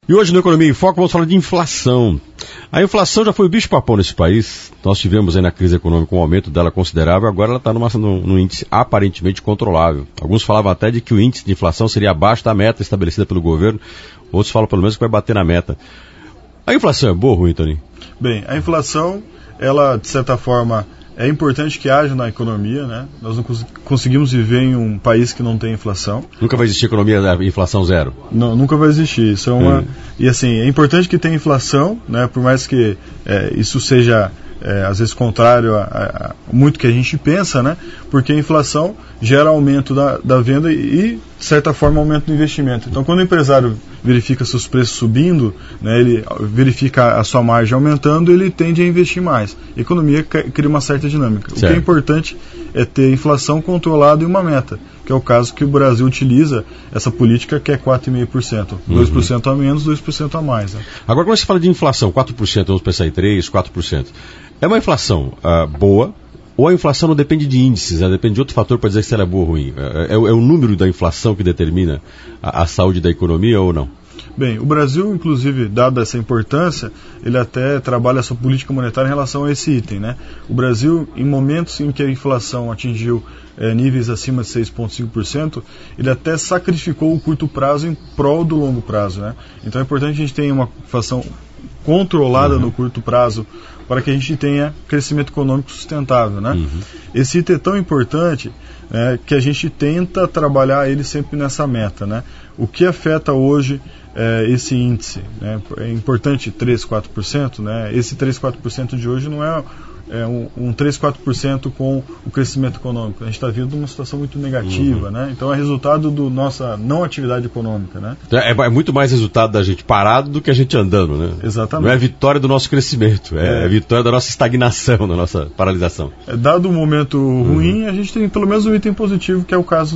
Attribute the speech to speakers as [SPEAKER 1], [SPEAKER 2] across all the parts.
[SPEAKER 1] E hoje no Economia em Foco vamos falar de inflação. A inflação já foi o bicho-papão nesse país. Nós tivemos aí na crise econômica um aumento dela considerável, agora ela está num índice aparentemente controlável. Alguns falavam até de que o índice de inflação seria abaixo da meta estabelecida pelo governo, outros falam pelo menos que vai bater na meta. A inflação é boa ou ruim, Tony?
[SPEAKER 2] Bem, a inflação, ela de certa forma é importante que haja na economia, né? Nós não conseguimos viver em um país que não tem inflação.
[SPEAKER 1] Nunca vai existir economia da inflação zero?
[SPEAKER 2] Não, nunca vai existir. Isso é uma... E assim, é importante que tenha inflação, né? Por mais que isso seja, às vezes, contrário a muito que a gente pensa, né? Porque a inflação gera aumento da venda e, de certa forma, aumento do investimento. Então, quando o empresário verifica seus preços subindo, né, ele verifica a sua margem aumentando, ele tende a investir mais. A economia cria uma certa dinâmica. Certo. O que é importante é ter inflação controlada e uma meta, que é o caso que o Brasil utiliza essa política, que é 4,5%. 2% a menos, 2% a mais. Né?
[SPEAKER 1] Agora, quando você fala de inflação, 4%, vamos pensar em 3%, 4%, é uma inflação boa, ou a inflação não depende de índices, né? Depende de outro fator para dizer se ela é boa ou ruim? É o número da inflação que determina a saúde da economia ou não?
[SPEAKER 2] Bem, o Brasil, inclusive, dada essa importância, ele até trabalha a sua política monetária em relação a esse item, né? O Brasil, em momentos em que a inflação atingiu níveis acima de 6,5%, ele até sacrificou o curto prazo em prol do longo prazo, né? Então é importante que a gente tenha uma inflação controlada no curto prazo para que a gente tenha crescimento econômico sustentável, né? Esse item é tão importante que a gente tenta trabalhar ele sempre nessa meta, né? O que afeta hoje esse índice, né? É importante 3, 4%, né? Esse 3, 4% de hoje não é um 3, 4% com o crescimento econômico. A gente está vindo uma situação muito negativa, né? Então é resultado da nossa não atividade econômica, né?
[SPEAKER 1] É muito mais resultado da gente parado do que a gente andando, né?
[SPEAKER 2] Exatamente.
[SPEAKER 1] Não é a vitória do nosso crescimento, é a vitória da nossa estagnação, da nossa paralisação.
[SPEAKER 2] Dado o momento ruim, a gente tem pelo menos um item positivo, que é o caso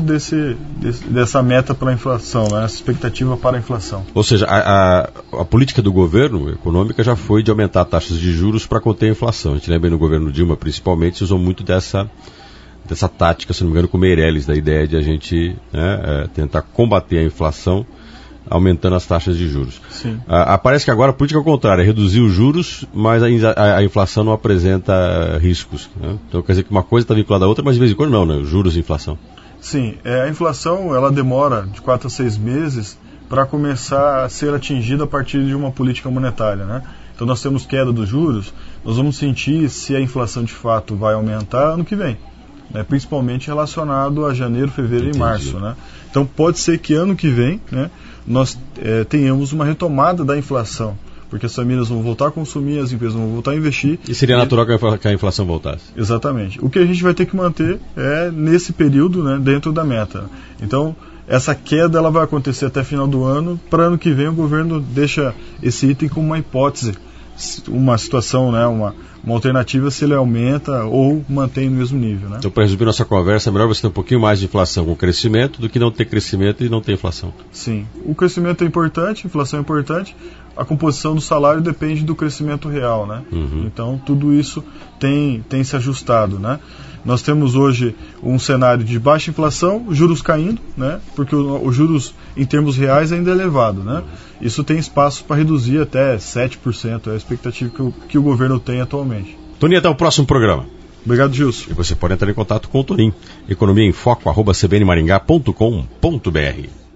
[SPEAKER 2] dessa meta para a inflação, né? Essa expectativa para a inflação.
[SPEAKER 1] Ou seja, a política do governo econômica já foi de aumentar taxas de juros para conter a inflação. A gente lembra no governo Dilma, principalmente, se usou muito dessa tática, se não me engano, com o Meirelles, da ideia de a gente tentar combater a inflação aumentando as taxas de juros. Parece que agora a política é o contrário, é reduzir os juros, mas a inflação não apresenta riscos. Né? Então quer dizer que uma coisa está vinculada à outra, mas de vez em quando não, né? Juros e inflação.
[SPEAKER 2] Sim, a inflação ela demora de 4 a 6 meses para começar a ser atingida a partir de uma política monetária, né? Então nós temos queda dos juros, nós vamos sentir se a inflação de fato vai aumentar ano que vem, né? Principalmente relacionado a janeiro, fevereiro e março, né? Então pode ser que ano que vem, né, nós tenhamos uma retomada da inflação, porque as famílias vão voltar a consumir, as empresas vão voltar a investir.
[SPEAKER 1] E seria natural que a inflação voltasse?
[SPEAKER 2] Exatamente. O que a gente vai ter que manter nesse período, né, dentro da meta. Então essa queda ela vai acontecer até final do ano. Para ano que vem o governo deixa esse item como uma hipótese, uma situação, né, uma alternativa se ele aumenta ou mantém no mesmo nível, né?
[SPEAKER 1] Então, para resumir nossa conversa, é melhor você ter um pouquinho mais de inflação com crescimento do que não ter crescimento e não ter inflação.
[SPEAKER 2] Sim. O crescimento é importante, a inflação é importante, a composição do salário depende do crescimento real, né? Então, tudo isso tem se ajustado, né? Nós temos hoje um cenário de baixa inflação, juros caindo, né? Porque os juros em termos reais ainda é elevado, né? Isso tem espaço para reduzir até 7%, é a expectativa que o governo tem atualmente.
[SPEAKER 1] Toninho, até o próximo programa.
[SPEAKER 2] Obrigado, Gilson.
[SPEAKER 1] E você pode entrar em contato com o Toninho, economiaemfoco@cbnmaringá.com.br.